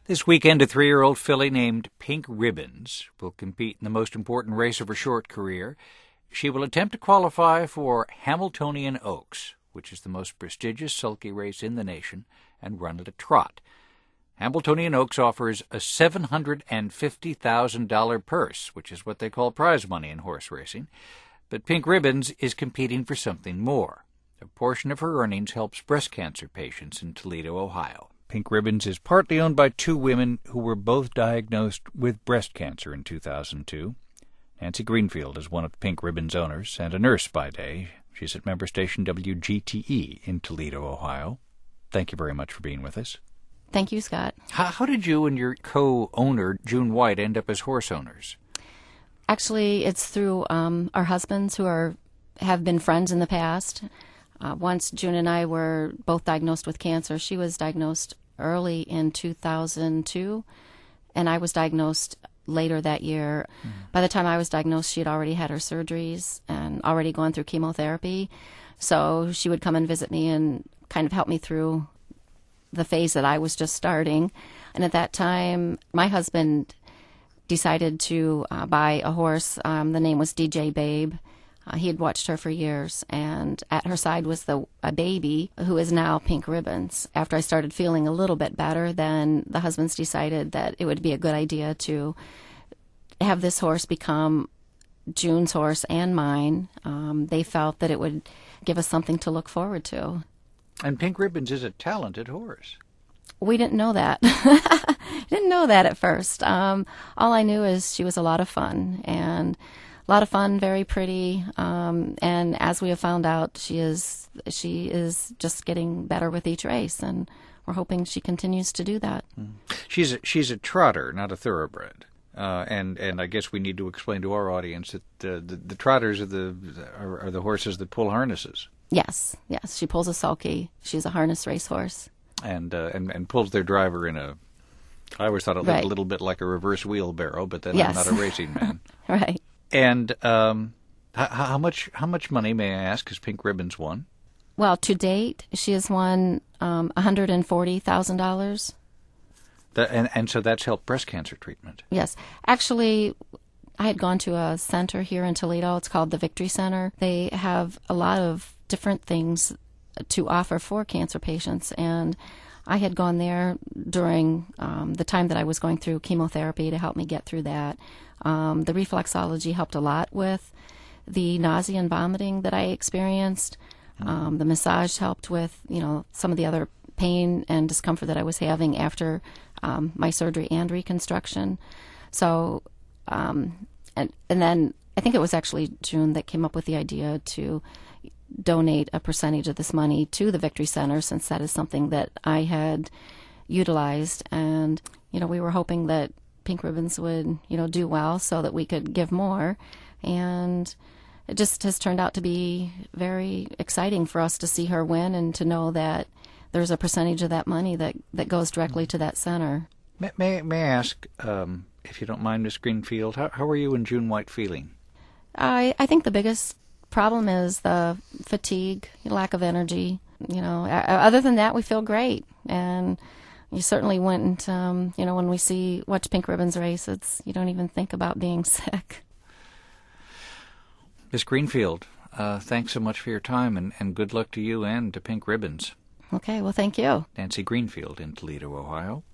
This weekend, a 3-year-old filly named Pink Ribbons will compete in the most important race of her short career. She will attempt to qualify for Hambletonian Oaks, which is the most prestigious sulky race in the nation, and run at a trot. Hambletonian Oaks offers a $750,000 purse, which is what they call prize money in horse racing. But Pink Ribbons is competing for something more. A portion of her earnings helps breast cancer patients in Toledo, Ohio. Pink Ribbons is partly owned by two women who were both diagnosed with breast cancer in 2002. Nancy Greenfield is one of Pink Ribbons' owners and a nurse by day. She's at member station WGTE in Toledo, Ohio. Thank you very much for being with us. Thank you, Scott. How did you and your co-owner, June White, end up as horse owners? Actually, it's through our husbands who have been friends in the past. Once June and I were both diagnosed with cancer. She was diagnosed early in 2002, and I was diagnosed later that year. By the time I was diagnosed, she had already had her surgeries and already gone through chemotherapy. So she would come and visit me and kind of help me through the phase that I was just starting. And at that time, my husband decided to buy a horse. The name was DJ Babe. He had watched her for years, and at her side was a baby who is now Pink Ribbons. After I started feeling a little bit better, then the husbands decided that it would be a good idea to have this horse become June's horse and mine. They felt that it would give us something to look forward to. And Pink Ribbons is a talented horse. We didn't know that. Didn't know that at first. All I knew is she was a lot of fun, and a lot of fun, very pretty, and as we have found out, she is just getting better with each race, and we're hoping she continues to do that. She's a trotter, not a thoroughbred, and I guess we need to explain to our audience that the trotters are the horses that pull harnesses. Yes, she pulls a sulky. She's a harness racehorse, and pulls their driver in a. I always thought it looked a little bit like a reverse wheelbarrow, but then I'm not a racing man. Right. And how much money, may I ask, has Pink Ribbons won? Well, to date, she has won $140,000. And so that's helped breast cancer treatment. Yes. Actually, I had gone to a center here in Toledo. It's called the Victory Center. They have a lot of different things to offer for cancer patients, and I had gone there during the time that I was going through chemotherapy to help me get through that. The reflexology helped a lot with the nausea and vomiting that I experienced. The massage helped with, some of the other pain and discomfort that I was having after my surgery and reconstruction. So, and then I think it was actually June that came up with the idea to donate a percentage of this money to the Victory Center, since that is something that I had utilized. And, we were hoping that Pink Ribbons would, do well so that we could give more. And it just has turned out to be very exciting for us to see her win and to know that there's a percentage of that money that goes directly to that center. May I ask, if you don't mind, Miss Greenfield, how are you and June White feeling? I think the biggest problem is the fatigue, lack of energy. Other than that, we feel great. And you certainly wouldn't, when we watch Pink Ribbons race, you don't even think about being sick. Miss Greenfield, thanks so much for your time, and good luck to you and to Pink Ribbons. Okay, well, thank you. Nancy Greenfield in Toledo, Ohio.